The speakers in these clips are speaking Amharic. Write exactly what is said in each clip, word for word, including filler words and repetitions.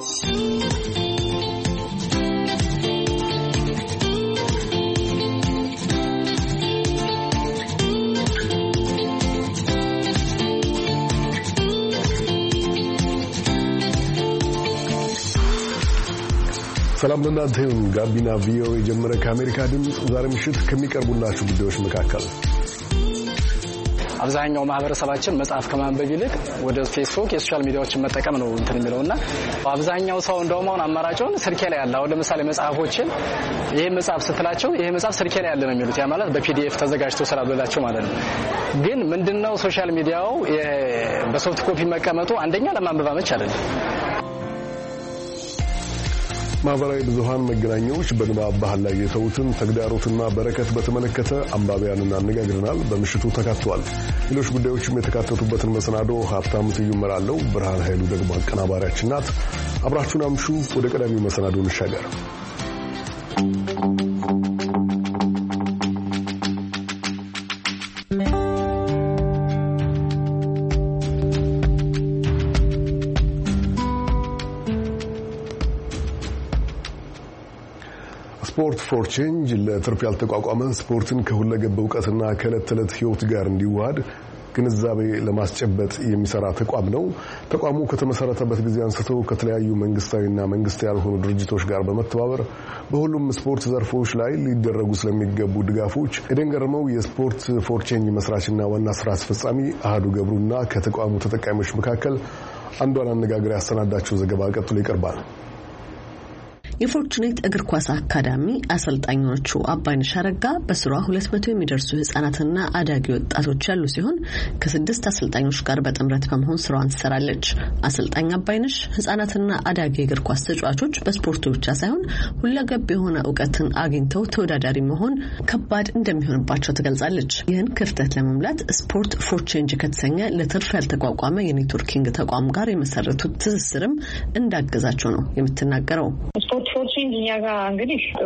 ሰላም ለእናንተ ይሁን። ጋቢና ቪኦኤ ጀመረ። ከአሜሪካ ድምፅ ዛሬ ምሽት ከሚቀርቡላችሁ ጉዳዮች መካከል አብዛኛው ማህበረሰባችን መጽሐፍ ከማንበብ ይልቅ ወደ ፌስቡክ የሶሻል ሚዲያዎችን መጠቀም ነው እንትን የሚለውና አብዛኛው ሰው እንደውም አሁን አማራጭውን ስልኬ ላይ ያለ አሁን ለምሳሌ መጽሐፎችን ይሄ መጽሐፍ ስትላቸው ይሄ መጽሐፍ ስልኬ ላይ ያለ ነው የሚሉት ያ ማለት በፒዲኤፍ ተዘጋጅቶ ስላበላቸው ማለት ነው። ግን ምንድነው ሶሻል ሚዲያው በሶፍት ኮፒ መቀመጡ አንደኛ ለማንበብ አመች አይደለም። ማህበራዊ ብዙሃን መገናኛዎች በንባብ ባህል ላይ የተውትን ተግዳሮትና በረከት በተመለከተ አንባቢያንን አነጋግረናል። በምሽቱ ተካቷል። ሌሎች ጉዳዮችም የተካተቱበትን መሰናዶ ሀብታሙ ስዩም እመራለሁ። ብርሃን ኃይሉ ደግሞ አቀናባሪያችን ናት። አብራችሁን አምሹ። ወደ ቀዳሚው መሰናዶ እንሻገር። ስፖርት ፎር ቼንጅ ለትርፍ ያልተቋቋመ ስፖርትን ከሁለገብ እውቀትና ከዕለት ተዕለት ሕይወት ጋር እንዲዋሃድ ግንዛቤ ለማስጨበጥ የሚሰራ ተቋም ነው። ተቋሙ ከተመሰረተበት ጊዜ አንስቶ ከተለያዩ መንግስታዊና መንግስታዊ ያልሆኑ ድርጅቶች ጋር በመተባበር በሁሉም ስፖርት ዘርፎች ላይ ሊደረጉ ስለሚገቡ ድጋፎች ኤደን ገረመው የስፖርት ፎር ቼንጅ መስራችና ዋና ስራ አስፈጻሚ አህዱ ገብሩና ከተቋሙ ተጠቃሚዎች መካከል አንዷን አነጋግራ ያሰናዳቸው ዘገባ ቀጥሎ ይቀርባል። የፎርቹኔት እግር ኳስ አካዳሚ አሰልጣኞቹ አባይነሽ አረጋ በስሯ ሁለት መቶ የሚደርሱ ህጻናትና አዳጊ ወጣቶች ያሉ ሲሆን ከስድስት አሰልጣኞች ጋር በጥምረት በመሆን ስራዋን ትሰራለች። አሰልጣኝ አባይነሽ ህጻናትና አዳጊ እግር ኳስ ተጫዋቾች በስፖርቱ ብቻ ሳይሆን ሁለገብ የሆነ ዕውቀትን አግኝተው ተወዳዳሪ መሆን ከባድ እንደሚሆንባቸው ትገልጻለች። ይህን ክፍተት ለመሙላት ስፖርት ፎር ቼንጅ ከተሰኘ ለትርፍ ያልተቋቋመ የኔትወርኪንግ ተቋም ጋር የመሰረቱት ትስስርም እንዳገዛቸው ነው የምትናገረው። ስፖርት ፎር ቼንጅ እኛ ጋር እንግዲህ ጥሩ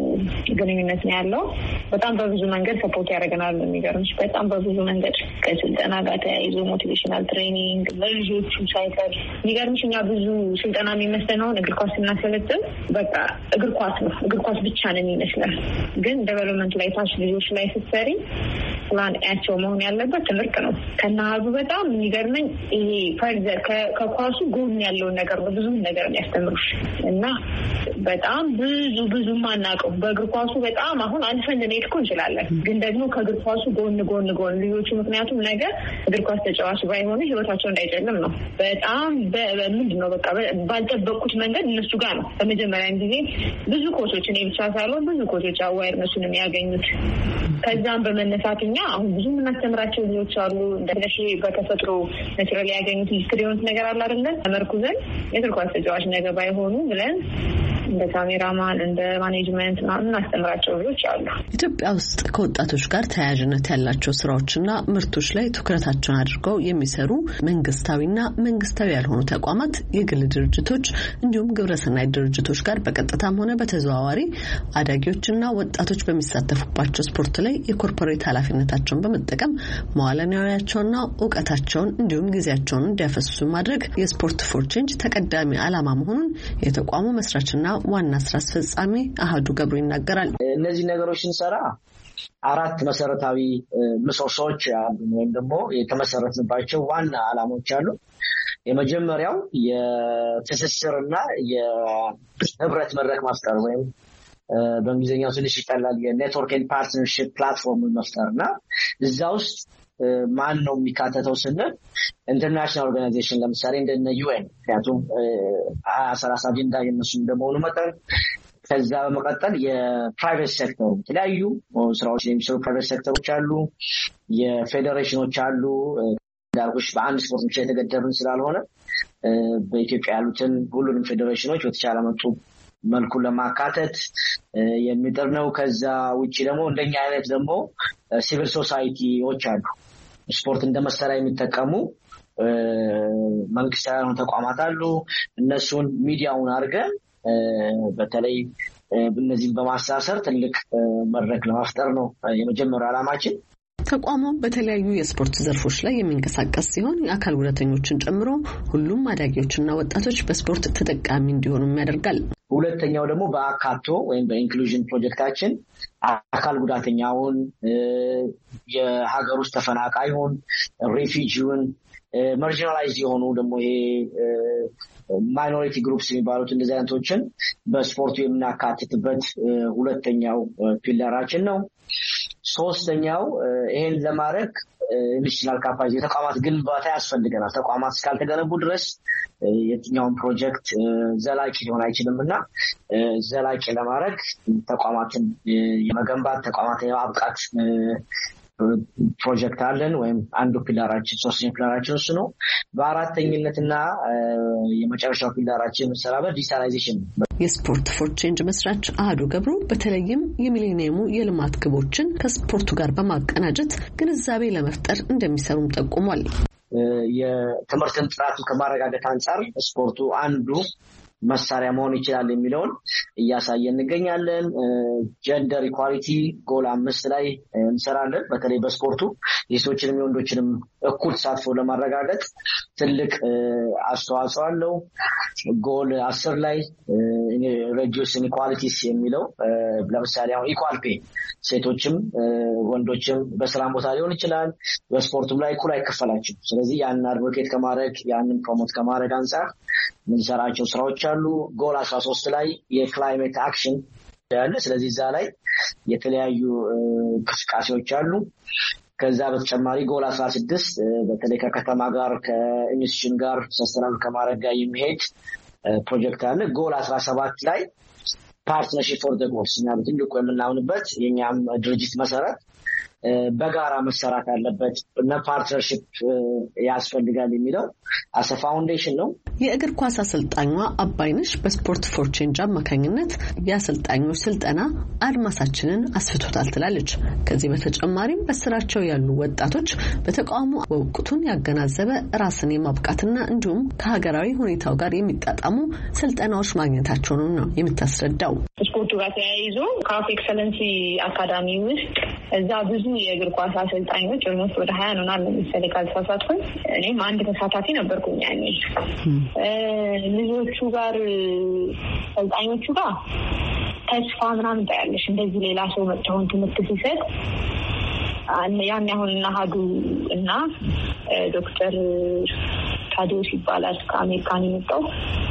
ግንኙነት ነው ያለው። በጣም በብዙ መንገድ ሰፖርት ያደርገናል። የሚገርምሽ በጣም በብዙ መንገድ ከስልጠና ጋር ተያይዞ ሞቲቬሽናል ትሬኒንግ ለልጆቹ ሳይቀር የሚገርምሽ እኛ ብዙ ስልጠና የሚመስለውን እግር ኳስ ስናሰለጥን በቃ እግር ኳስ ነው እግር ኳስ ብቻ ነው የሚመስለው። ግን ዴቨሎፕመንት ላይ ታች ልጆች ላይ ስትሰሪ ፕላን ያቸው መሆን ያለበት ትምህርት ነው። ከናሃዱ በጣም የሚገርመኝ ይሄ ፈርዘር ከኳሱ ጎን ያለውን ነገር ነው ብዙ ነገር የሚያስተምሩሽ እና በጣም ብዙ ብዙ ማናቀው በእግር ኳሱ በጣም አሁን አልፈን ልንሄድ እኮ እንችላለን። ግን ደግሞ ከእግር ኳሱ ጎን ጎን ጎን ልጆቹ ምክንያቱም ነገር እግር ኳስ ተጫዋች ባይሆኑ ህይወታቸው እንዳይጨልም ነው። በጣም ምንድን ነው በቃ ባልጠበቁት መንገድ እነሱ ጋር ነው በመጀመሪያ ጊዜ ብዙ ኮቾች እኔ ብቻ ሳልሆን ብዙ ኮቾች አዋይርነሱን የሚያገኙት። ከዛም በመነሳትኛ አሁን ብዙ የምናስተምራቸው ልጆች አሉ። እንደነሽ በተፈጥሮ ናቹራሊ ያገኙት ሂስትሪውን ነገር አለ አይደለ ተመርኩዘን የእግር ኳስ ተጫዋች ነገር ባይሆኑ ብለን እንደ ካሜራማን እንደ ማኔጅመንት እናስተምራቸው ልጆች አሉ። ኢትዮጵያ ውስጥ ከወጣቶች ጋር ተያያዥነት ያላቸው ስራዎችና ምርቶች ላይ ትኩረታቸውን አድርገው የሚሰሩ መንግስታዊና መንግስታዊ ያልሆኑ ተቋማት፣ የግል ድርጅቶች እንዲሁም ግብረሰናይ ድርጅቶች ጋር በቀጥታም ሆነ በተዘዋዋሪ አዳጊዎችና ወጣቶች በሚሳተፉባቸው ስፖርት ላይ የኮርፖሬት ኃላፊነታቸውን በመጠቀም መዋዕለ ንዋያቸውንና ዕውቀታቸውን እንዲሁም ጊዜያቸውን እንዲያፈሱ ማድረግ የስፖርት ፎር ቼንጅ ተቀዳሚ ዓላማ መሆኑን የተቋሙ መስራችና ዋና ስራ አስፈጻሚ አህዱ ገብሩ ይናገራል። እነዚህ ነገሮች ስንሰራ አራት መሰረታዊ ምሰሶዎች አሉ ወይም ደግሞ የተመሰረተባቸው ዋና ዓላማዎች አሉ። የመጀመሪያው የትስስርና የህብረት መድረክ መፍጠር ወይም በእንግሊዝኛው ትንሽ ይቀላል የኔትወርክ ኤንድ ፓርትነርሺፕ ፕላትፎርም መፍጠርና እዛ ውስጥ ማን ነው የሚካተተው ስንል ኢንተርናሽናል ኦርጋናይዜሽን ለምሳሌ እንደነ ዩኤን ምክንያቱም ሀያ ሰላሳ አጀንዳ የነሱ እንደመሆኑ መጠን ከዛ በመቀጠል የፕራይቬት ሴክተሩ የተለያዩ ስራዎች የሚሰሩ ፕራይቬት ሴክተሮች አሉ፣ የፌዴሬሽኖች አሉ። እንዳልኩሽ በአንድ ስፖርት ብቻ የተገደብን ስላልሆነ በኢትዮጵያ ያሉትን ሁሉንም ፌዴሬሽኖች በተቻለ መጡ መልኩ ለማካተት የሚጥር ነው። ከዛ ውጪ ደግሞ እንደኛ አይነት ደግሞ ሲቪል ሶሳይቲዎች አሉ። ስፖርት እንደ መሳሪያ የሚጠቀሙ መንግስታዊ ተቋማት አሉ። እነሱን ሚዲያውን አድርገን በተለይ እነዚህን በማሳሰር ትልቅ መድረክ ለማፍጠር ነው የመጀመሪያው ዓላማችን። ተቋሙ በተለያዩ የስፖርት ዘርፎች ላይ የሚንቀሳቀስ ሲሆን የአካል ጉዳተኞችን ጨምሮ ሁሉም አዳጊዎችና ወጣቶች በስፖርት ተጠቃሚ እንዲሆኑ ያደርጋል። ሁለተኛው ደግሞ በአካቶ ወይም በኢንክሉዥን ፕሮጀክታችን አካል ጉዳተኛውን፣ የሀገር ውስጥ ተፈናቃዩን፣ ሬፊጂውን፣ ማርጂናላይዝድ የሆኑ ደግሞ ይሄ ማይኖሪቲ ግሩፕስ የሚባሉት እንደዚህ አይነቶችን በስፖርቱ የምናካትትበት ሁለተኛው ፒላራችን ነው። ሶስተኛው ይሄን ለማድረግ ኢንዱስትሪያል ካፓሲቲ የተቋማት ግንባታ ያስፈልገናል። ተቋማት እስካልተገነቡ ድረስ የትኛውን ፕሮጀክት ዘላቂ ሊሆን አይችልምና ዘላቂ ለማድረግ ተቋማትን የመገንባት ተቋማትን የማብቃት ፕሮጀክት አለን ወይም አንዱ ፒላራችን ሶስተኛው ፒላራችን እሱ ነው። በአራተኝነትና የመጨረሻው ፒላራችን መሰራበት ዲጂታላይዜሽን። የስፖርት ፎር ቼንጅ መስራች አህዱ ገብሩ በተለይም የሚሌኒየሙ የልማት ግቦችን ከስፖርቱ ጋር በማቀናጀት ግንዛቤ ለመፍጠር እንደሚሰሩም ጠቁሟል። የትምህርትን ጥራቱ ከማረጋገጥ አንጻር ስፖርቱ አንዱ መሳሪያ መሆን ይችላል የሚለውን እያሳየን እንገኛለን። ጀንደር ኢኳሊቲ ጎል አምስት ላይ እንሰራለን። በተለይ በስፖርቱ የሴቶችንም የወንዶችንም እኩል ተሳትፎ ለማረጋገጥ ትልቅ አስተዋጽኦ አለው። ጎል አስር ላይ ሬዲዩስ ኢንኢኳሊቲስ የሚለው ለምሳሌ አሁን ኢኳል ፔ ሴቶችም ወንዶችም በስራ ቦታ ሊሆን ይችላል፣ በስፖርቱም ላይ እኩል አይከፈላቸው። ስለዚህ ያንን አድቮኬት ከማድረግ ያንን ፕሮሞት ከማድረግ አንጻር ምንሰራቸው ስራዎች አሉ። ጎል አስራ ሶስት ላይ የክላይሜት አክሽን ያለ፣ ስለዚህ እዛ ላይ የተለያዩ እንቅስቃሴዎች አሉ። ከዛ በተጨማሪ ጎል አስራ ስድስት በተለይ ከከተማ ጋር ከኢንስቲትዩሽን ጋር ሰስተናል ከማድረግ ጋር የሚሄድ ፕሮጀክት አለ። ጎል አስራ ሰባት ላይ ፓርትነርሺፕ ፎር ዘ ጎልስ እና በትልቁ የምናምንበት የኛም ድርጅት መሰረት በጋራ መሰራት አለበት እና ፓርትነርሺፕ ያስፈልጋል የሚለው አሰ ፋውንዴሽን ነው። የእግር ኳስ አሰልጣኟ አባይነሽ በስፖርት ፎር ቼንጅ አማካኝነት የአሰልጣኞች ስልጠና አድማሳችንን አስፍቶታል ትላለች። ከዚህ በተጨማሪም በስራቸው ያሉ ወጣቶች በተቋሙ ወቅቱን ያገናዘበ ራስን የማብቃትና እንዲሁም ከሀገራዊ ሁኔታው ጋር የሚጣጣሙ ስልጠናዎች ማግኘታቸውን ነው የምታስረዳው። ስፖርቱ ጋር ተያይዞ ካፍ ኤክሰለንሲ አካዳሚ ውስጥ እዛ ብዙ የእግር ኳስ አሰልጣኞች ኦልሞስት ወደ ሀያ ነው ማለት ለምሳሌ ካልተሳሳትኩኝ እኔም አንድ ተሳታፊ ነበርኩኝ። ያኔ ልጆቹ ጋር አሰልጣኞቹ ጋር ተስፋ ምናምን ታያለሽ። እንደዚህ ሌላ ሰው መጥተውን ትምህርት ሲሰጥ ያን አሁን እና ሀዱ እና ዶክተር ታዲዮስ ይባላል ከአሜሪካን የመጣው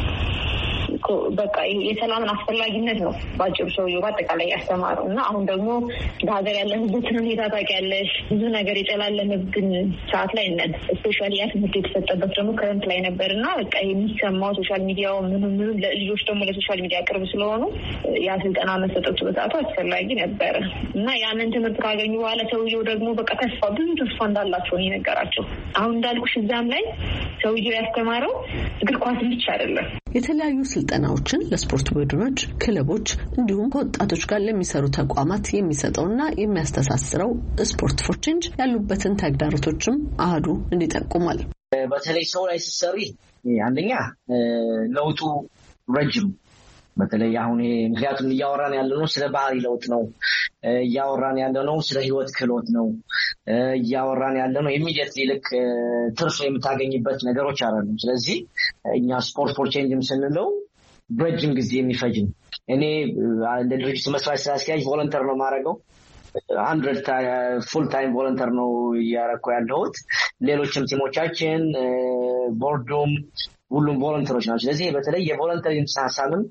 በቃ የሰላምን አስፈላጊነት ነው ባጭሩ ሰውዬው በአጠቃላይ ያስተማረው እና አሁን ደግሞ በሀገር ያለንበትን ሁኔታ ታውቂያለሽ። ብዙ ነገር የጨላለመብን ሰዓት ላይ ነን። ስፔሻሊ ያ ትምህርት የተሰጠበት ደግሞ ክረምት ላይ ነበር እና በቃ የሚሰማው ሶሻል ሚዲያው ምኑ ምኑ ለልጆች ደግሞ ለሶሻል ሚዲያ ቅርብ ስለሆኑ ያ ስልጠና መሰጠቱ በሰዓቱ አስፈላጊ ነበረ እና ያንን ትምህርት ካገኙ በኋላ ሰውዬው ደግሞ በቃ ተስፋ ብዙ ተስፋ እንዳላቸው ነው የነገራቸው። አሁን እንዳልኩሽ እዛም ላይ ሰውዬው ያስተማረው እግር ኳስ ብቻ አይደለም። የተለያዩ ስልጠናዎችን ለስፖርት ቡድኖች፣ ክለቦች እንዲሁም ከወጣቶች ጋር ለሚሰሩ ተቋማት የሚሰጠውና የሚያስተሳስረው ስፖርት ፎር ቼንጅ ያሉበትን ተግዳሮቶችም አህዱ እንዲጠቁማል። በተለይ ሰው ላይ ስትሰሪ አንደኛ ለውጡ ረጅም በተለይ አሁን ምክንያቱም እያወራን ያለነው ስለ ባህሪ ለውጥ ነው፣ እያወራን ያለነው ስለ ህይወት ክህሎት ነው፣ እያወራን ያለነው ኢሚዲየት ልክ ትርፍ የምታገኝበት ነገሮች አይደሉም። ስለዚህ እኛ ስፖርት ፎር ቼንጅም ስንለው ረጅም ጊዜ የሚፈጅ ነው። እኔ እንደ ድርጅት መስራች ስራ አስኪያጅ ቮለንተር ነው ማረገው አንድ ፉል ታይም ቮለንተር ነው ያረኩ ያለሁት። ሌሎችም ቲሞቻችን ቦርዱም ሁሉም ቮለንተሮች ናቸው። ስለዚህ በተለይ የቮለንተሪ ሀሳብን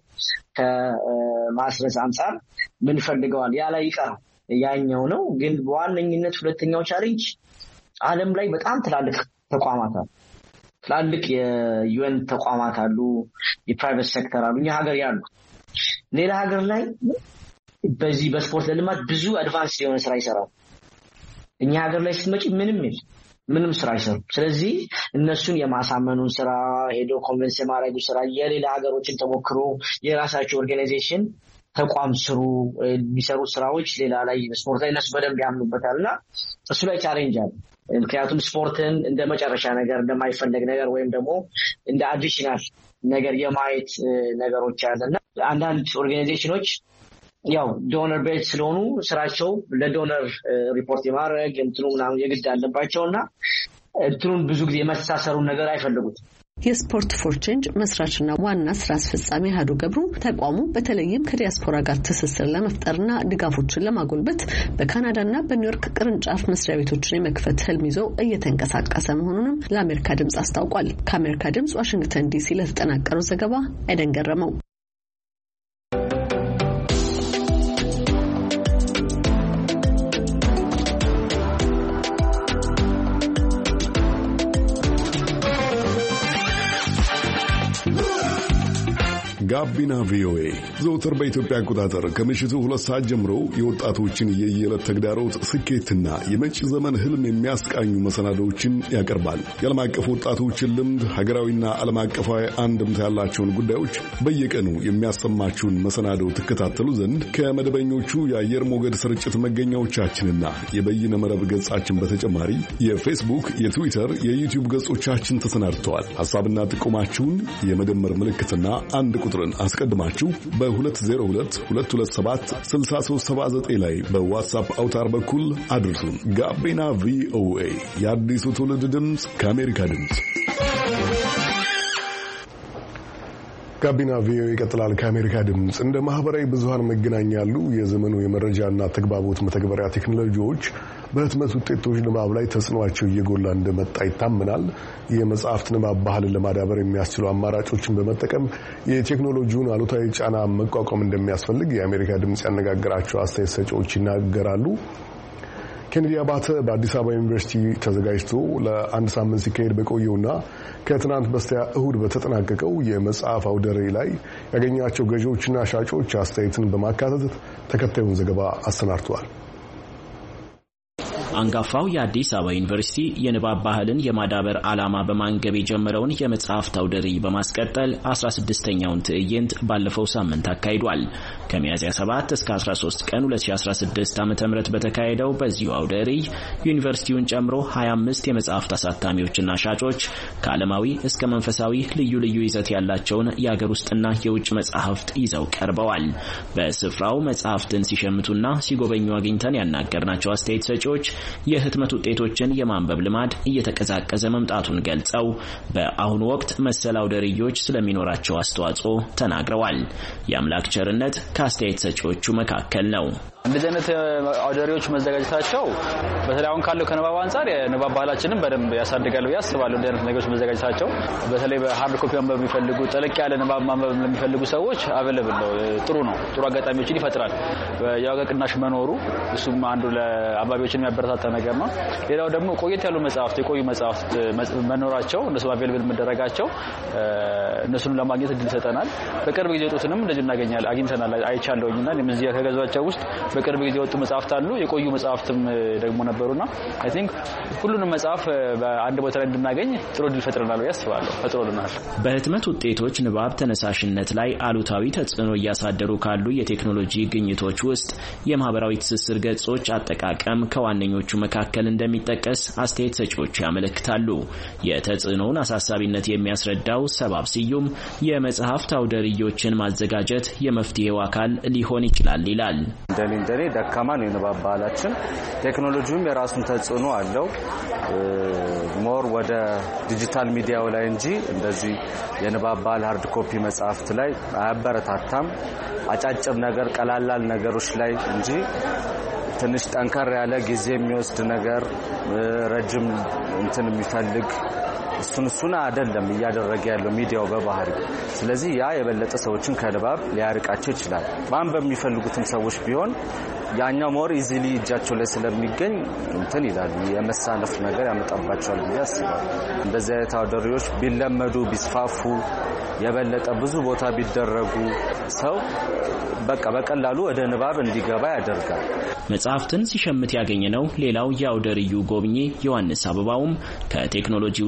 ከማስረጽ አንጻር ምን ፈልገዋል ያ ላይ ይቀር ያኛው ነው። ግን በዋነኝነት ሁለተኛው ቻሌንጅ ዓለም ላይ በጣም ትላልቅ ተቋማት አሉ። ትላልቅ የዩኤን ተቋማት አሉ፣ የፕራይቬት ሴክተር አሉ፣ እኛ ሀገር ያሉ ሌላ ሀገር ላይ በዚህ በስፖርት ለልማት ብዙ አድቫንስ የሆነ ስራ ይሰራሉ። እኛ ሀገር ላይ ስትመጪ ምንም የለም፣ ምንም ስራ አይሰሩም። ስለዚህ እነሱን የማሳመኑን ስራ ሄዶ ኮንቨንስ የማድረጉ ስራ የሌላ ሀገሮችን ተሞክሮ የራሳቸው ኦርጋናይዜሽን ተቋም ስሩ የሚሰሩ ስራዎች ሌላ ላይ ስፖርት ላይ እነሱ በደንብ ያምኑበታልና እሱ ላይ ቻሌንጅ አለ። ምክንያቱም ስፖርትን እንደ መጨረሻ ነገር እንደማይፈለግ ነገር ወይም ደግሞ እንደ አዲሽናል ነገር የማየት ነገሮች አለና አንዳንድ ኦርጋናይዜሽኖች ያው ዶነር ቤት ስለሆኑ ስራቸው ለዶነር ሪፖርት የማድረግ እንትኑና የግድ አለባቸውና እንትኑን ብዙ ጊዜ መሳሰሩን ነገር አይፈልጉትም። የስፖርት ፎር ቼንጅ መስራችና ዋና ስራ አስፈጻሚ ሀዱ ገብሩ ተቋሙ በተለይም ከዲያስፖራ ጋር ትስስር ለመፍጠርና ድጋፎችን ለማጎልበት በካናዳና በኒውዮርክ ቅርንጫፍ መስሪያ ቤቶችን የመክፈት ህልም ይዞ እየተንቀሳቀሰ መሆኑንም ለአሜሪካ ድምጽ አስታውቋል። ከአሜሪካ ድምጽ ዋሽንግተን ዲሲ ለተጠናቀረው ዘገባ አይደን ገረመው። ጋቢና ቪኦኤ ዘውትር በኢትዮጵያ አቆጣጠር ከምሽቱ ሁለት ሰዓት ጀምሮ የወጣቶችን የየዕለት ተግዳሮት ስኬትና የመጪ ዘመን ህልም የሚያስቃኙ መሰናዶዎችን ያቀርባል። የዓለም አቀፍ ወጣቶችን ልምድ፣ ሀገራዊና ዓለም አቀፋዊ አንድምታ ያላቸውን ጉዳዮች በየቀኑ የሚያሰማችሁን መሰናዶ ትከታተሉ ዘንድ ከመደበኞቹ የአየር ሞገድ ስርጭት መገኛዎቻችንና የበይነ መረብ ገጻችን በተጨማሪ የፌስቡክ፣ የትዊተር፣ የዩቲዩብ ገጾቻችን ተሰናድተዋል። ሐሳብና ጥቆማችሁን የመደመር ምልክትና አንድ ቁጥር አስቀድማችሁ በሁለት ዜሮ ሁለት ሁለት ሁለት ሰባት ስልሳ ሦስት ሰባ ዘጠኝ ላይ በዋትስአፕ አውታር በኩል አድርሱን። ጋቢና ቪኦኤ የአዲሱ ትውልድ ድምፅ ከአሜሪካ ድምፅ። ጋቢና ቪኦኤ ይቀጥላል። ከአሜሪካ ድምፅ እንደ ማህበራዊ ብዙሃን መገናኛ ያሉ የዘመኑ የመረጃና ተግባቦት መተግበሪያ ቴክኖሎጂዎች በህትመት ውጤቶች ንባብ ላይ ተጽዕኖአቸው እየጎላ እንደመጣ ይታመናል። የመጽሐፍት ንባብ ባህልን ለማዳበር የሚያስችሉ አማራጮችን በመጠቀም የቴክኖሎጂውን አሉታዊ ጫና መቋቋም እንደሚያስፈልግ የአሜሪካ ድምፅ ያነጋገራቸው አስተያየት ሰጪዎች ይናገራሉ። ኬኔዲ አባተ በአዲስ አበባ ዩኒቨርሲቲ ተዘጋጅቶ ለአንድ ሳምንት ሲካሄድ በቆየውና ከትናንት በስቲያ እሁድ በተጠናቀቀው የመጽሐፍ አውደ ርዕይ ላይ ያገኛቸው ገዢዎችና ሻጮች አስተያየትን በማካተት ተከታዩን ዘገባ አሰናድተዋል። አንጋፋው የአዲስ አበባ ዩኒቨርሲቲ የንባብ ባህልን የማዳበር ዓላማ በማንገብ የጀመረውን የመጽሐፍት አውደ ርዕይ በማስቀጠል አስራ ስድስተኛውን ትዕይንት ባለፈው ሳምንት አካሂዷል። ከሚያዝያ ሰባት እስከ አስራ ሶስት ቀን ሁለት ሺህ አስራ ስድስት ዓመተ ምህረት በተካሄደው በዚሁ አውደ ርዕይ ዩኒቨርሲቲውን ጨምሮ ሀያ አምስት የመጽሐፍት አሳታሚዎችና ሻጮች ከዓለማዊ እስከ መንፈሳዊ ልዩ ልዩ ይዘት ያላቸውን የአገር ውስጥና የውጭ መጽሐፍት ይዘው ቀርበዋል። በስፍራው መጽሐፍትን ሲሸምቱና ሲጎበኙ አግኝተን ያናገርናቸው አስተያየት ሰጪዎች የህትመት ውጤቶችን የማንበብ ልማድ እየተቀዛቀዘ መምጣቱን ገልጸው በአሁኑ ወቅት መሰል አውደ ርዕዮች ስለሚኖራቸው አስተዋጽኦ ተናግረዋል። የአምላክ ቸርነት ከአስተያየት ሰጪዎቹ መካከል ነው። እንደዚህ አይነት አውደ ርዕዮች መዘጋጀታቸው በተለይ አሁን ካለው ከንባብ አንጻር የንባብ ባህላችንን በደንብ ያሳድጋል ብዬ አስባለሁ። እንደዚህ አይነት ነገሮች መዘጋጀታቸው በተለይ በሃርድ ኮፒ ማንበብ የሚፈልጉ ጠለቅ ያለ ንባብ ማንበብ ለሚፈልጉ ሰዎች አቬለብል ነው። ጥሩ ነው። ጥሩ አጋጣሚዎችን ይፈጥራል። የዋጋ ቅናሽ መኖሩ እሱም አንዱ ለአንባቢዎችን የሚያበረታታ ነገር ነው። ሌላው ደግሞ ቆየት ያሉ መጽሐፍት የቆዩ መጽሐፍት መኖራቸው እነሱ አቬለብል መደረጋቸው እነሱን ለማግኘት እድል ይሰጠናል። በቅርብ ጊዜ ወጡትንም እንደዚህ እናገኛለን አግኝተናል አይቻለውኝና ለምንዚያ ከገዛቸው ውስጥ በቅርብ ጊዜ ወጡ መጽሐፍት አሉ። የቆዩ መጽሐፍትም ደግሞ ነበሩና አይ ቲንክ ሁሉንም መጽሐፍ በአንድ ቦታ ላይ እንድናገኝ ጥሩ እድል ፈጥረናል ያስባለሁ ፈጥሮልናል። በህትመት ውጤቶች ንባብ ተነሳሽነት ላይ አሉታዊ ተጽዕኖ እያሳደሩ ካሉ የቴክኖሎጂ ግኝቶች ውስጥ የማህበራዊ ትስስር ገጾች አጠቃቀም ከዋነኞቹ መካከል እንደሚጠቀስ አስተያየት ሰጪዎቹ ያመለክታሉ። የተጽዕኖውን አሳሳቢነት የሚያስረዳው ሰባብ ስዩም የመጽሐፍት አውደ ርዕዮችን ማዘጋጀት የመፍትሄው አካል ሊሆን ይችላል ይላል። እንደኔ እንደኔ ደካማ ነው የንባብ ባህላችን። ቴክኖሎጂውም የራሱን ተጽዕኖ አለው። ሞር ወደ ዲጂታል ሚዲያው ላይ እንጂ እንደዚህ የንባብ ባህል ሃርድ ኮፒ መጽሐፍት ላይ አያበረታታም። አጫጭር ነገር ቀላላል ነገሮች ላይ እንጂ ትንሽ ጠንከር ያለ ጊዜ የሚወስድ ነገር ረጅም እንትን የሚፈልግ እሱን እሱን አይደለም እያደረገ ያለው ሚዲያው በባህሪ። ስለዚህ ያ የበለጠ ሰዎችን ከንባብ ሊያርቃቸው ይችላል። ማንበብ የሚፈልጉትን ሰዎች ቢሆን ያኛው ሞር ኢዚሊ እጃቸው ላይ ስለሚገኝ እንትን ይላሉ የመሳነፍ ነገር ያመጣባቸዋል ብዬ አስባለሁ። እንደዚህ አይነት አውደ ርዕዮች ቢለመዱ ቢስፋፉ የበለጠ ብዙ ቦታ ቢደረጉ ሰው በቃ በቀላሉ ወደ ንባብ እንዲገባ ያደርጋል። መጽሐፍትን ሲሸምት ያገኘነው ሌላው የአውደ ርዕዩ ጎብኚ ዮሐንስ አበባውም ከቴክኖሎጂ ውጤቶች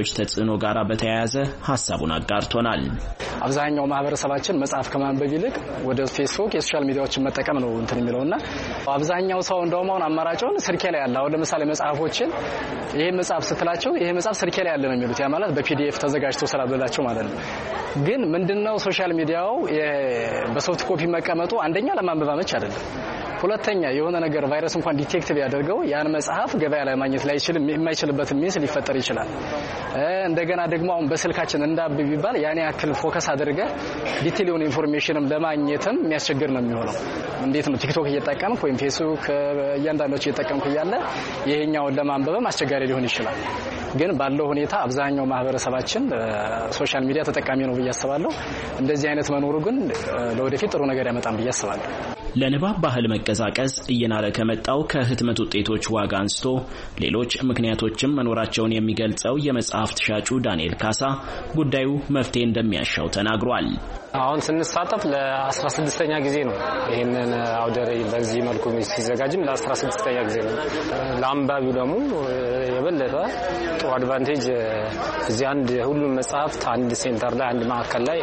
ወጣቶች ተጽዕኖ ጋር በተያያዘ ሐሳቡን አጋርቶናል። አብዛኛው ማህበረሰባችን መጽሐፍ ከማንበብ ይልቅ ወደ ፌስቡክ የሶሻል ሚዲያዎችን መጠቀም ነው እንትን የሚለውና አብዛኛው ሰው እንደውም አሁን አማራጭውን ስልኬ ላይ ያለ አሁን ለምሳሌ መጽሐፎችን ይሄ መጽሐፍ ስትላቸው ይሄ መጽሐፍ ስልኬ ላይ ያለ ነው የሚሉት ያ ማለት በፒዲኤፍ ተዘጋጅቶ ስላበላቸው ማለት ነው። ግን ምንድነው ሶሻል ሚዲያው በሶፍት ኮፒ መቀመጡ አንደኛ ለማንበብ አመች አይደለም። ሁለተኛ የሆነ ነገር ቫይረስ እንኳን ዲቴክት ቢያደርገው ያን መጽሐፍ ገበያ ላይ ማግኘት ላይ ይችላል የማይችልበት ሚንስ ሊፈጠር ይችላል። እንደገና ደግሞ አሁን በስልካችን እንዳብ ቢባል ያን ያክል ፎከስ አድርገ ዲቴል የሆነ ኢንፎርሜሽንም ለማግኘትም የሚያስቸግር ነው የሚሆነው። እንዴት ነው ቲክቶክ እየተጠቀምኩ ወይም ፌስቡክ እያንዳንዶች እየተጠቀምኩ ያለ ይሄኛውን ለማንበብም አስቸጋሪ ሊሆን ይችላል። ግን ባለው ሁኔታ አብዛኛው ማህበረሰባችን ሶሻል ሚዲያ ተጠቃሚ ነው በያስባለሁ። እንደዚህ አይነት መኖሩ ግን ለወደፊት ጥሩ ነገር ያመጣል በያስባለሁ። ለንባብ ባህል መቀዛቀዝ እየናረ ከመጣው ከህትመት ውጤቶች ዋጋ አንስቶ ሌሎች ምክንያቶችም መኖራቸውን የሚገልጸው የመጽሐፍት ሻጩ ዳንኤል ካሳ ጉዳዩ መፍትሄ እንደሚያሻው ተናግሯል። አሁን ስንሳተፍ ለ16ኛ ጊዜ ነው ይሄንን አውደ ርዕይ በዚህ መልኩ ሲዘጋጅም ለ16ኛ ጊዜ ነው። ለአንባቢው ደግሞ የበለጠ ጥሩ አድቫንቴጅ እዚህ አንድ ሁሉም መጽሐፍት አንድ ሴንተር ላይ አንድ ማዕከል ላይ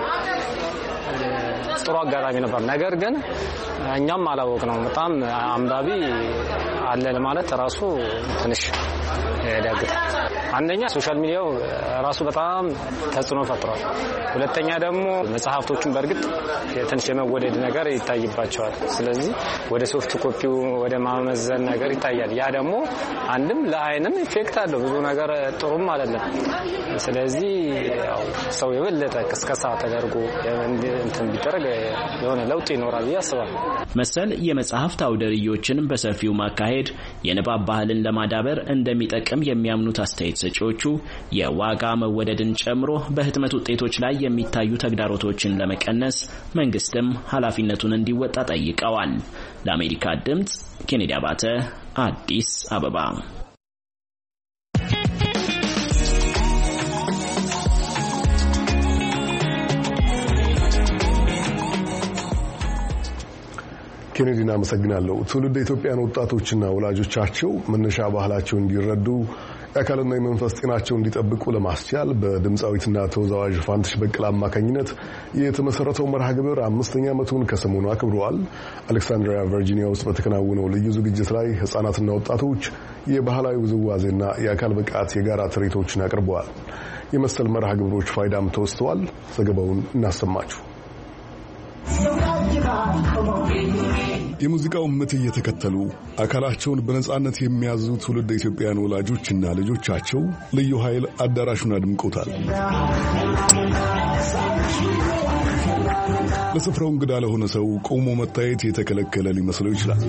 ጥሩ አጋጣሚ ነበር። ነገር ግን እኛም አላወቅ ነው በጣም አንባቢ አለ ለማለት ራሱ ትንሽ ያዳግታል። አንደኛ ሶሻል ሚዲያው ራሱ በጣም ተጽዕኖ ፈጥሯል። ሁለተኛ ደግሞ መጽሐፍቶቹን በርግጥ ትንሽ የመወደድ ነገር ይታይባቸዋል። ስለዚህ ወደ ሶፍት ኮፒው ወደ ማመዘን ነገር ይታያል። ያ ደግሞ አንድም ለአይንም ኢፌክት አለው ብዙ ነገር ጥሩም አይደለም። ስለዚህ ያው ሰው የበለጠ ቅስቀሳ ተደርጎ እንትን ቢደረግ የሆነ ለውጥ ይኖራል ብዬ አስባለሁ። መሰል የመጽሐፍት አውደ ርዕዮችን በሰፊው ማካሄድ የንባብ ባህልን ለማዳበር እንደሚጠቅም የሚያምኑት አስተያየት ሰጪዎቹ የዋጋ መወደድን ጨምሮ በህትመት ውጤቶች ላይ የሚታዩ ተግዳሮቶችን ለመቀነስ መንግስትም ኃላፊነቱን እንዲወጣ ጠይቀዋል። ለአሜሪካ ድምጽ ኬኔዲ አባተ አዲስ አበባ። ኬኔዲን አመሰግናለሁ። ትውልደ ኢትዮጵያን ወጣቶችና ወላጆቻቸው መነሻ ባህላቸው እንዲረዱ የአካልና የመንፈስ ጤናቸው እንዲጠብቁ ለማስቻል በድምፃዊትና ተወዛዋዥ ፋንትሽ በቀለ አማካኝነት የተመሰረተው መርሃ ግብር አምስተኛ ዓመቱን ከሰሞኑ አክብረዋል። አሌክሳንድሪያ ቨርጂኒያ ውስጥ በተከናወነው ልዩ ዝግጅት ላይ ህጻናትና ወጣቶች የባህላዊ ውዝዋዜና የአካል ብቃት የጋራ ትርኢቶችን አቅርበዋል። የመሰል መርሃ ግብሮች ፋይዳም ተወስተዋል። ዘገባውን እናሰማችሁ። የሙዚቃውን ምት እየተከተሉ አካላቸውን በነጻነት የሚያዙ ትውልደ ኢትዮጵያውያን ወላጆችና ልጆቻቸው ልዩ ኃይል አዳራሹን አድምቆታል። ለስፍራው እንግዳ ለሆነ ሰው ቆሞ መታየት የተከለከለ ሊመስለው ይችላል።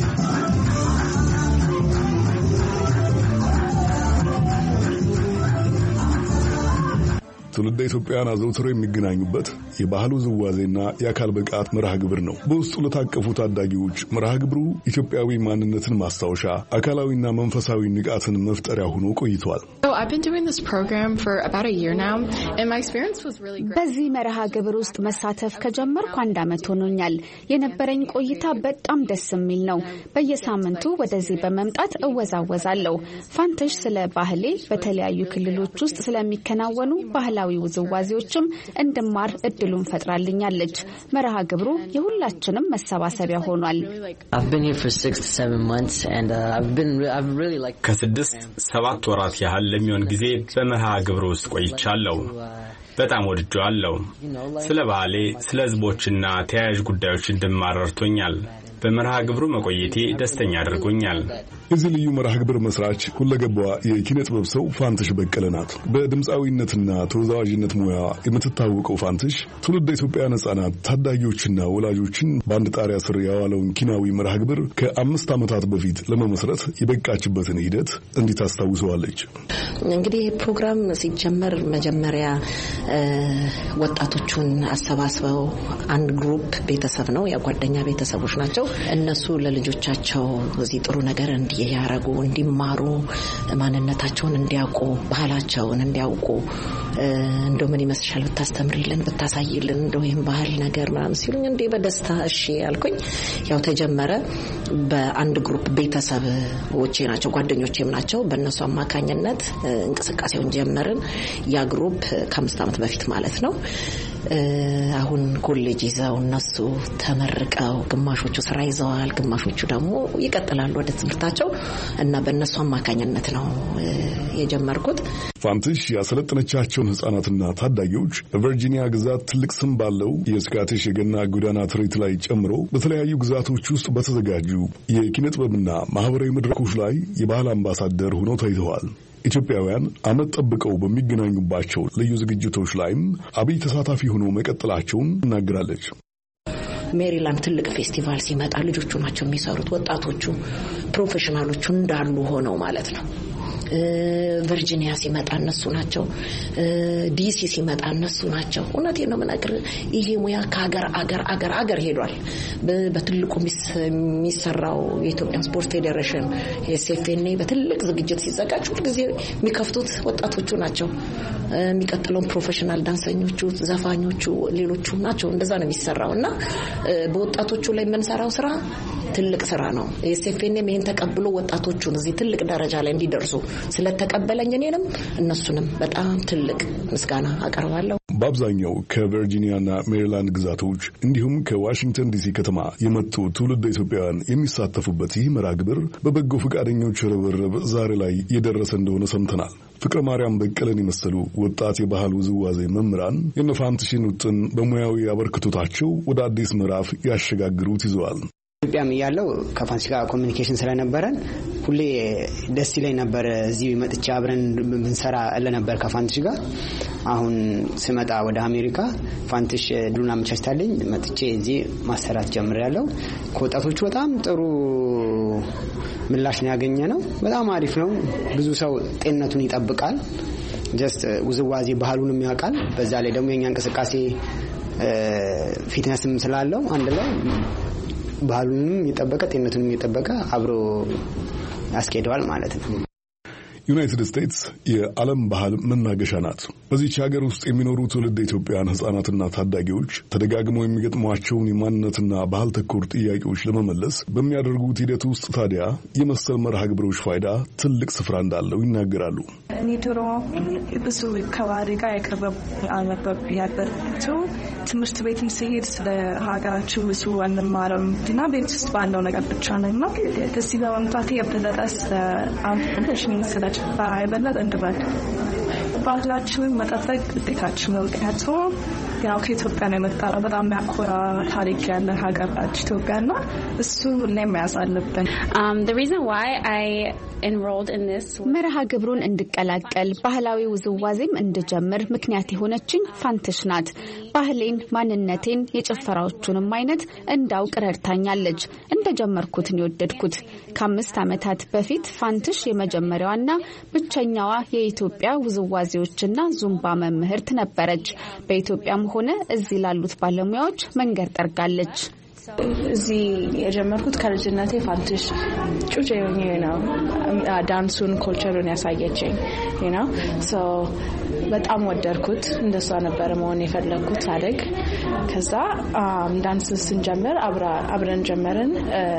ትውልደ ኢትዮጵያውያን አዘውትረው የሚገናኙበት የባህል ውዝዋዜና የአካል ብቃት መርሃ ግብር ነው። በውስጡ ለታቀፉ ታዳጊዎች መርሃ ግብሩ ኢትዮጵያዊ ማንነትን ማስታወሻ፣ አካላዊና መንፈሳዊ ንቃትን መፍጠሪያ ሆኖ ቆይቷል። በዚህ መርሃ ግብር ውስጥ መሳተፍ ከጀመርኩ አንድ ዓመት ሆኖኛል። የነበረኝ ቆይታ በጣም ደስ የሚል ነው። በየሳምንቱ ወደዚህ በመምጣት እወዛወዛለሁ። ፋንትሽ ስለ ባህሌ፣ በተለያዩ ክልሎች ውስጥ ስለሚከናወኑ ባህላዊ ውዝዋዜዎችም እንድማር እድሉን ፈጥራልኛለች። መርሃ ግብሩ የሁላችንም መሰባሰቢያ ሆኗል። ከስድስት ሰባት ወራት ያህል ለሚሆን ጊዜ በመርሃ ግብሩ ውስጥ ቆይቻለሁ። በጣም ወድጄዋለሁ። ስለ ባህሌ፣ ስለ ህዝቦችና ተያያዥ ጉዳዮች እንድማር ረድቶኛል። በመርሃ ግብሩ መቆየቴ ደስተኛ አድርጎኛል። የዚህ ልዩ መርሃ ግብር መስራች ሁለገቧ የኪነ ጥበብ ሰው ፋንትሽ በቀለ ናት። በድምፃዊነትና ተወዛዋዥነት ሙያ የምትታወቀው ፋንትሽ ትውልደ ኢትዮጵያውያን ህጻናት፣ ታዳጊዎችና ወላጆችን በአንድ ጣሪያ ስር ያዋለውን ኪናዊ መርሃ ግብር ከአምስት ዓመታት በፊት ለመመስረት የበቃችበትን ሂደት እንዲህ ታስታውሰዋለች። እንግዲህ ፕሮግራም ሲጀመር መጀመሪያ ወጣቶቹን አሰባስበው አንድ ግሩፕ ቤተሰብ ነው፣ የጓደኛ ቤተሰቦች ናቸው። እነሱ ለልጆቻቸው እዚህ ጥሩ ነገር እንዲያረጉ፣ እንዲማሩ፣ ማንነታቸውን እንዲያውቁ፣ ባህላቸውን እንዲያውቁ እንደው ምን ይመስልሻል ብታስተምሪልን ብታሳይልን እንደው ይሄን ባህል ነገር ምናምን ሲሉኝ እንዴ በደስታ እሺ ያልኩኝ ያው ተጀመረ በአንድ ግሩፕ ቤተሰቦቼ ናቸው ጓደኞቼም ናቸው በእነሱ አማካኝነት እንቅስቃሴውን ጀመርን ያ ግሩፕ ከአምስት ዓመት በፊት ማለት ነው አሁን ኮሌጅ ይዘው እነሱ ተመርቀው ግማሾቹ ስራ ይዘዋል ግማሾቹ ደግሞ ይቀጥላሉ ወደ ትምህርታቸው እና በእነሱ አማካኝነት ነው የጀመርኩት ፋንትሽ ያሰለጠነቻቸውን ህጻናትና ታዳጊዎች በቨርጂኒያ ግዛት ትልቅ ስም ባለው የስካቲሽ የገና ጎዳና ትርኢት ላይ ጨምሮ በተለያዩ ግዛቶች ውስጥ በተዘጋጁ የኪነ ጥበብና ማህበራዊ መድረኮች ላይ የባህል አምባሳደር ሆነው ታይተዋል ኢትዮጵያውያን አመት ጠብቀው በሚገናኙባቸው ልዩ ዝግጅቶች ላይም አብይ ተሳታፊ ሆነው መቀጠላቸውን እናገራለች ሜሪላንድ ትልቅ ፌስቲቫል ሲመጣ ልጆቹ ናቸው የሚሰሩት ወጣቶቹ ፕሮፌሽናሎቹ እንዳሉ ሆነው ማለት ነው ቨርጂኒያ ሲመጣ እነሱ ናቸው ዲሲ ሲመጣ እነሱ ናቸው እውነቴን ነው መናገር ይሄ ሙያ ከሀገር አገር አገር አገር ሄዷል በትልቁ የሚሰራው የኢትዮጵያ ስፖርት ፌዴሬሽን ኤስኤፍኤንኤ በትልቅ ዝግጅት ሲዘጋጅ ሁሉ ጊዜ የሚከፍቱት ወጣቶቹ ናቸው የሚቀጥለው ፕሮፌሽናል ዳንሰኞቹ ዘፋኞቹ ሌሎቹ ናቸው እንደዛ ነው የሚሰራውና በወጣቶቹ ላይ የምንሰራው ስራ ትልቅ ስራ ነው ኤስኤፍኤንኤ ይሄን ተቀብሎ ወጣቶቹን እዚህ ትልቅ ደረጃ ላይ እንዲደርሱ ስለተቀበለኝ እኔንም እነሱንም በጣም ትልቅ ምስጋና አቀርባለሁ በአብዛኛው ከቨርጂኒያና ሜሪላንድ ግዛቶች እንዲሁም ከዋሽንግተን ዲሲ ከተማ የመጡ ትውልደ ኢትዮጵያውያን የሚሳተፉበት ይህ መርሃ ግብር በበጎ ፈቃደኞች ርብርብ ዛሬ ላይ የደረሰ እንደሆነ ሰምተናል ፍቅረ ማርያም በቀለን የመሰሉ ወጣት የባህል ውዝዋዜ መምህራን የነፋንትሽን ውጥን በሙያዊ አበርክቶታቸው ወደ አዲስ ምዕራፍ ያሸጋግሩት ይዘዋል ኢትዮጵያም ያለው ከፋንትሽ ጋር ኮሚኒኬሽን ስለነበረን ሁሌ ደስ ይለኝ ነበር እዚህ መጥቼ አብረን ብንሰራ ለነበር ከፋንትሽ ጋር አሁን ስመጣ ወደ አሜሪካ ፋንትሽ ዱና መቻችታለኝ መጥቼ እዚህ ማሰራት ጀምሬያለሁ ከወጣቶቹ በጣም ጥሩ ምላሽ ነው ያገኘነው በጣም አሪፍ ነው ብዙ ሰው ጤንነቱን ይጠብቃል ጀስት ውዝዋዜ ባህሉንም ያውቃል በዛ ላይ ደግሞ የኛ እንቅስቃሴ ፊትነስም ስላለው አንድ ላይ ባህሉንም ይጠበቀ ጤንነቱንም ይጠበቀ አብሮ ያስኬደዋል ማለት ነው ዩናይትድ ስቴትስ የዓለም ባህል መናገሻ ናት በዚህ ሀገር ውስጥ የሚኖሩ ትውልደ ኢትዮጵያውያን ህጻናትና ታዳጊዎች ተደጋግመው የሚገጥሟቸውን የማንነትና ባህል ተኮር ጥያቄዎች ለመመለስ በሚያደርጉት ሂደት ውስጥ ታዲያ የመሰል መርሃ ግብሮች ፋይዳ ትልቅ ስፍራ እንዳለው ይናገራሉ እኔ ድሮ ብዙ ከባህሪ ጋር የቀረበ አልነበብ ያበረችው ትምህርት ቤትም ሲሄድ ስለ ሀገራችን ብዙ አንማርም እና ቤት ውስጥ ባለው ነገር ብቻ ነውና እዚህ በመምጣቴ የበለጠ ስለ አንፍሽን ስለ ጭፈራ የበለጠ እንድበል ባህላችንን መጠበቅ ግዴታችን ነው ምክንያቱም ያው ከኢትዮጵያ ነው የመጣው በጣም የሚያኮራ ታሪክ ያለ ሀገራችን ኢትዮጵያና እሱ እኔም መያዝ አለብን the reason why I enrolled in this መርሃ ግብሩን እንድቀላቀል ባህላዊ ውዝዋዜም እንድጀምር ምክንያት የሆነችኝ ፋንትሽ ናት ባህሌን ማንነቴን የጭፈራዎቹንም አይነት እንዳውቅ ረድታኛለች እንደጀመርኩት ነው የወደድኩት ከአምስት ዓመታት በፊት ፋንትሽ የመጀመሪያዋና ብቸኛዋ የኢትዮጵያ ውዝዋዜዎችና ዙምባ መምህርት ነበረች በኢትዮጵያም ሆነ እዚህ ላሉት ባለሙያዎች መንገድ ጠርጋለች እዚህ የጀመርኩት ከልጅነቴ ፋንትሽ ጩጬ ነው ዳንሱን ኮልቸሩን ያሳየችኝ you know so በጣም ወደድኩት እንደሷ ነበር መሆን የፈለኩት ሳደግ ከዛ ዳንስ ስንጀምር አብረን ጀመርን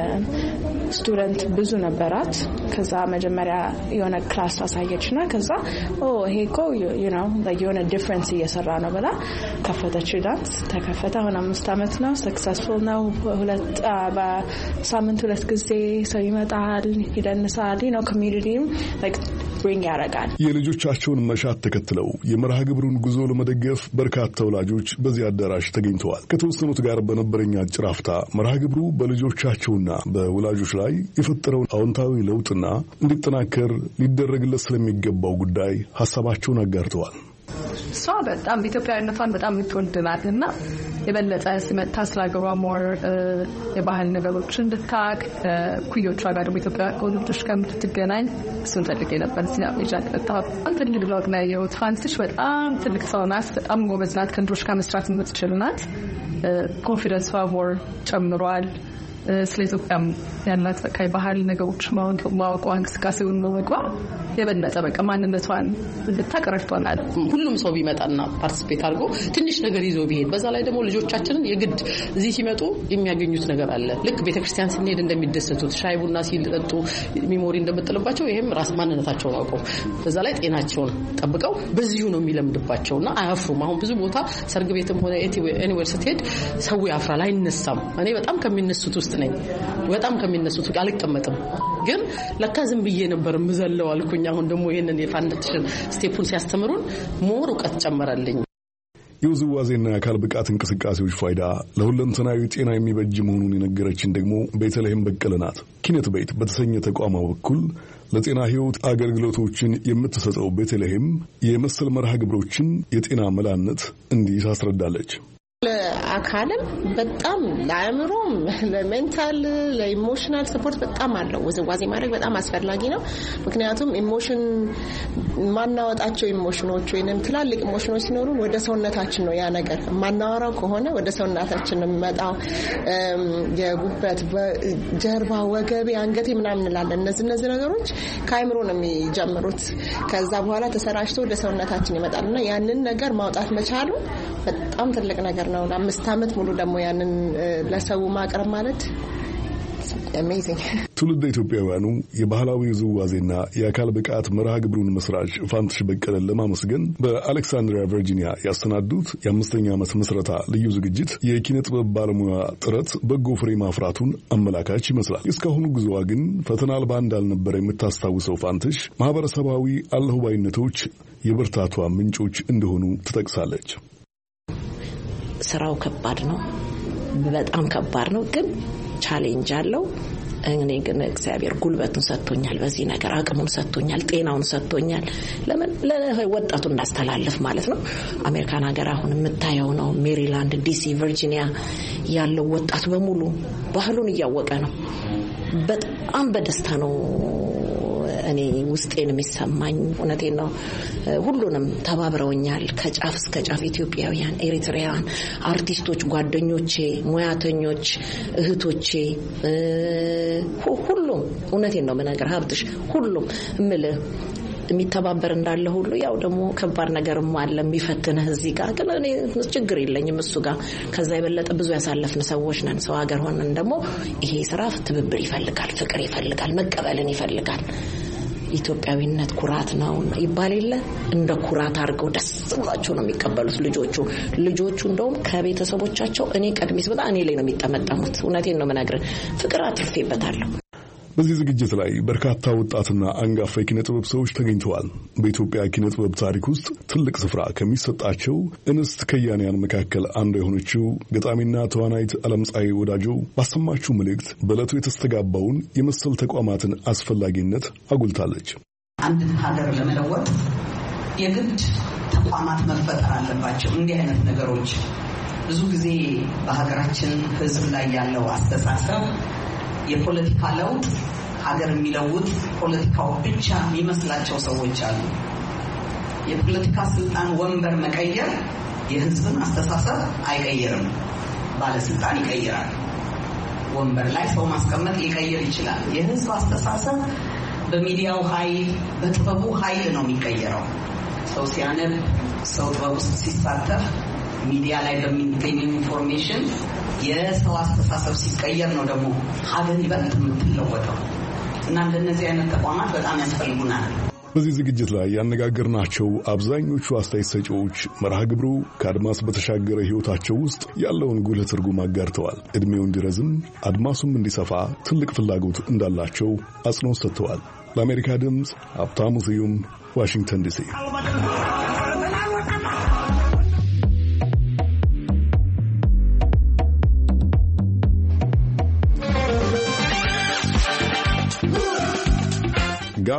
ስቱደንት ብዙ ነበራት ከዛ መጀመሪያ የሆነ ክላስ አሳየችና ከዛ ኦ ሄኮ you know like የሆነ ዲፈረንስ እየሰራ ነው ብላ ከፈተች ዳንስ ተከፈተ አሁን አምስት አመት ነው ሰክሰስፉል ነው ሁለት በሳምንት ሁለት ጊዜ ሰው ይመጣል ይደንሳል you know community like bring ያረጋል የልጆቻቸውን መሻት ተከትለው የመርሃ ግብሩን ጉዞ ለመደገፍ በርካታ ወላጆች በዚህ አዳራሽ ተገኝተዋል ከተወሰኑት ጋር በነበረኛ ጭራፍታ መርሃ ግብሩ በልጆቻቸውና በወላጆች ላይ የፈጠረው አዎንታዊ ለውጥና እንዲጠናከር ሊደረግለት ስለሚገባው ጉዳይ ሐሳባቸውን አጋርተዋል እሷ በጣም ኢትዮጵያዊነቷን በጣም የምትወድናትና የበለጠ ሲመጣ ስላገባ ሞር የባህል ነገሮችን እንድታቅ ኩዮቿ ጋር ደግሞ ኢትዮጵያ ወንዶች ጋር እንድትገናኝ እሱን ፈልጌ ነበር ሲናበጃ ተጣጣ አንተ ልጅ ነው የውት ፋንትሽ በጣም ትልቅ ሰው ናት በጣም ጎበዝ ናት ከንዶች ጋር መስራት የምትችል ናት ኮንፊደንስ ፋቮር ጨምሯል ስለ ኢትዮጵያም ያላት በቃ የባህል ነገሮች ማወቋ እንቅስቃሴውን መግባ የበለጠ በቃ ማንነቷን ልታቀርቷናል። ሁሉም ሰው ቢመጣና ፓርቲሲፔት አድርጎ ትንሽ ነገር ይዞ ቢሄድ በዛ ላይ ደግሞ ልጆቻችንን የግድ እዚህ ሲመጡ የሚያገኙት ነገር አለ። ልክ ቤተክርስቲያን ስንሄድ እንደሚደሰቱት ሻይ ቡና ሲጠጡ ሚሞሪ እንደምጥልባቸው ይሄም ራስ ማንነታቸውን አውቀው በዛ ላይ ጤናቸውን ጠብቀው በዚሁ ነው የሚለምድባቸውና አያፍሩም። አሁን ብዙ ቦታ ሰርግ ቤትም ሆነ ኤኒዌር ስትሄድ ሰው ያፍራል፣ አይነሳም። እኔ በጣም ከሚነሱት ውስጥ ነኝ። በጣም ከሚነሱት አልቀመጥም። ግን ለካ ዝም ብዬ ነበር ምዘለው አልኩኝ። አሁን ደግሞ ይሄንን የፋንዲሽን ስቴፑን ሲያስተምሩን ሞር ዕውቀት ጨመረልኝ። የውዝዋዜና የአካል ብቃት እንቅስቃሴዎች ፋይዳ ለሁለንተናዊ ጤና የሚበጅ መሆኑን የነገረችን ደግሞ ቤተልሔም በቀለ ናት። ኪነት ቤት በተሰኘ ተቋማ በኩል ለጤና ሕይወት አገልግሎቶችን የምትሰጠው ቤተልሔም የመሰል መርሃ ግብሮችን የጤና መላነት እንዲህ ታስረዳለች። ለአካልም በጣም ለአእምሮም ለሜንታል ለኢሞሽናል ሰፖርት በጣም አለው። ውዝዋዜ ማድረግ በጣም አስፈላጊ ነው። ምክንያቱም ኢሞሽን ማናወጣቸው ኢሞሽኖች ወይንም ትላልቅ ኢሞሽኖች ሲኖሩ ወደ ሰውነታችን ነው ያ ነገር ማናወራው ከሆነ ወደ ሰውነታችን ነው የሚመጣው። የጉበት ጀርባ ወገቤ አንገቴ ምናምን እንላለን። እነዚህ እነዚህ ነገሮች ከአእምሮ ነው የሚጀምሩት። ከዛ በኋላ ተሰራጭቶ ወደ ሰውነታችን ይመጣልና ያንን ነገር ማውጣት መቻሉ በጣም ትልቅ ነገር ነው። አምስት አመት ሙሉ ደግሞ ያንን ለሰው ማቅረብ ማለት አሜዚንግ። ትውልደ ኢትዮጵያውያኑ የባህላዊ ውዝዋዜና የአካል ብቃት መርሃ ግብሩን መስራች ፋንትሽ በቀለን ለማመስገን በአሌክሳንድሪያ ቨርጂኒያ ያሰናዱት የአምስተኛ ዓመት ምስረታ ልዩ ዝግጅት የኪነ ጥበብ ባለሙያ ጥረት በጎ ፍሬ ማፍራቱን አመላካች ይመስላል። እስካሁኑ ጉዞዋ ግን ፈተና አልባ እንዳልነበረ የምታስታውሰው ፋንትሽ ማህበረሰባዊ አለሁባይነቶች የብርታቷ ምንጮች እንደሆኑ ትጠቅሳለች። ስራው ከባድ ነው፣ በጣም ከባድ ነው፣ ግን ቻሌንጅ አለው። እኔ ግን እግዚአብሔር ጉልበቱን ሰጥቶኛል፣ በዚህ ነገር አቅሙን ሰጥቶኛል፣ ጤናውን ሰጥቶኛል። ለምን ለወጣቱ እንዳስተላልፍ ማለት ነው። አሜሪካን ሀገር አሁን የምታየው ነው። ሜሪላንድ፣ ዲሲ፣ ቨርጂኒያ ያለው ወጣት በሙሉ ባህሉን እያወቀ ነው። በጣም በደስታ ነው እኔ ውስጤን የሚሰማኝ። እውነቴን ነው። ሁሉንም ተባብረውኛል ከጫፍ እስከ ጫፍ። ኢትዮጵያውያን፣ ኤሪትሪያውያን አርቲስቶች፣ ጓደኞቼ፣ ሙያተኞች፣ እህቶቼ ሁሉም እውነቴን ነው መናገር ሀብትሽ ሁሉም እምልህ የሚተባበር እንዳለ ሁሉ ያው ደግሞ ከባድ ነገርም አለ የሚፈትነህ እዚህ ጋር። ግን እኔ ችግር የለኝም እሱ ጋር። ከዛ የበለጠ ብዙ ያሳለፍን ሰዎች ነን። ሰው ሀገር ሆነን ደግሞ ይሄ ስራ ትብብር ይፈልጋል፣ ፍቅር ይፈልጋል፣ መቀበልን ይፈልጋል። ኢትዮጵያዊነት ኩራት ነው ይባል የለ እንደ ኩራት አድርገው ደስ ብሏቸው ነው የሚቀበሉት ልጆቹ ልጆቹ እንደውም ከቤተሰቦቻቸው እኔ ቀድሜስ በጣም እኔ ላይ ነው የሚጠመጠሙት። እውነቴን ነው መናገር ፍቅር አትርፌበታለሁ። በዚህ ዝግጅት ላይ በርካታ ወጣትና አንጋፋ የኪነ ጥበብ ሰዎች ተገኝተዋል። በኢትዮጵያ ኪነ ጥበብ ታሪክ ውስጥ ትልቅ ስፍራ ከሚሰጣቸው እንስት ከያንያን መካከል አንዷ የሆነችው ገጣሚና ተዋናይት ዓለምፀሐይ ወዳጆ ባሰማችው መልእክት በዕለቱ የተስተጋባውን የመሰል ተቋማትን አስፈላጊነት አጉልታለች። አንድ ሀገር ለመለወጥ የግድ ተቋማት መፈጠር አለባቸው። እንዲህ አይነት ነገሮች ብዙ ጊዜ በሀገራችን ሕዝብ ላይ ያለው አስተሳሰብ የፖለቲካ ለውጥ ሀገር የሚለውጥ ፖለቲካው ብቻ የሚመስላቸው ሰዎች አሉ። የፖለቲካ ስልጣን ወንበር መቀየር የህዝብን አስተሳሰብ አይቀይርም። ባለስልጣን ይቀይራል። ወንበር ላይ ሰው ማስቀመጥ ሊቀይር ይችላል። የህዝብ አስተሳሰብ በሚዲያው ኃይል፣ በጥበቡ ኃይል ነው የሚቀየረው። ሰው ሲያነብ፣ ሰው ጥበብ ውስጥ ሲሳተፍ፣ ሚዲያ ላይ በሚገኝ ኢንፎርሜሽን የሰው አስተሳሰብ ሲቀየር ነው ደግሞ ሀገር ይበልጥ የምትለወጠው። እና እንደነዚህ አይነት ተቋማት በጣም ያስፈልጉናል። በዚህ ዝግጅት ላይ ያነጋገርናቸው አብዛኞቹ አስተያየት ሰጪዎች መርሃ ግብሩ ከአድማስ በተሻገረ ህይወታቸው ውስጥ ያለውን ጉልህ ትርጉም አጋርተዋል። እድሜው እንዲረዝም አድማሱም እንዲሰፋ ትልቅ ፍላጎት እንዳላቸው አጽንኦት ሰጥተዋል። ለአሜሪካ ድምፅ ሀብታሙ ስዩም ዋሽንግተን ዲሲ።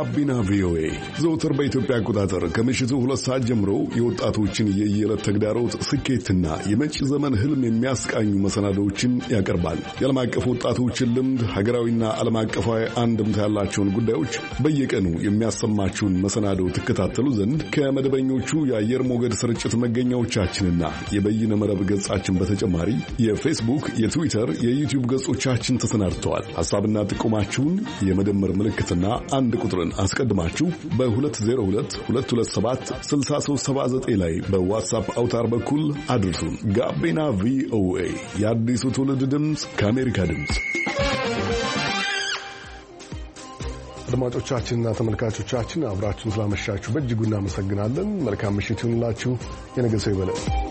ጋቢና ቪኦኤ ዘውትር በኢትዮጵያ አቆጣጠር ከምሽቱ ሁለት ሰዓት ጀምሮ የወጣቶችን የየዕለት ተግዳሮት ስኬትና የመጪ ዘመን ህልም የሚያስቃኙ መሰናዶዎችን ያቀርባል። የዓለም አቀፍ ወጣቶችን ልምድ፣ ሀገራዊና ዓለም አቀፋዊ አንድምታ ያላቸውን ጉዳዮች በየቀኑ የሚያሰማችሁን መሰናዶ ትከታተሉ ዘንድ ከመደበኞቹ የአየር ሞገድ ስርጭት መገኛዎቻችንና የበይነ መረብ ገጻችን በተጨማሪ የፌስቡክ፣ የትዊተር፣ የዩቲዩብ ገጾቻችን ተሰናድተዋል። ሐሳብና ጥቆማችሁን የመደመር ምልክትና አንድ ቁጥርን አስቀድማችሁ በ202227 6379 ላይ በዋትስአፕ አውታር በኩል አድርሱን። ጋቢና ቪኦኤ የአዲሱ ትውልድ ድምፅ ከአሜሪካ ድምፅ። አድማጮቻችንና ተመልካቾቻችን አብራችሁን ስላመሻችሁ በእጅጉ እናመሰግናለን። መልካም ምሽት ይሁንላችሁ። የነገ ሰው ይበለን።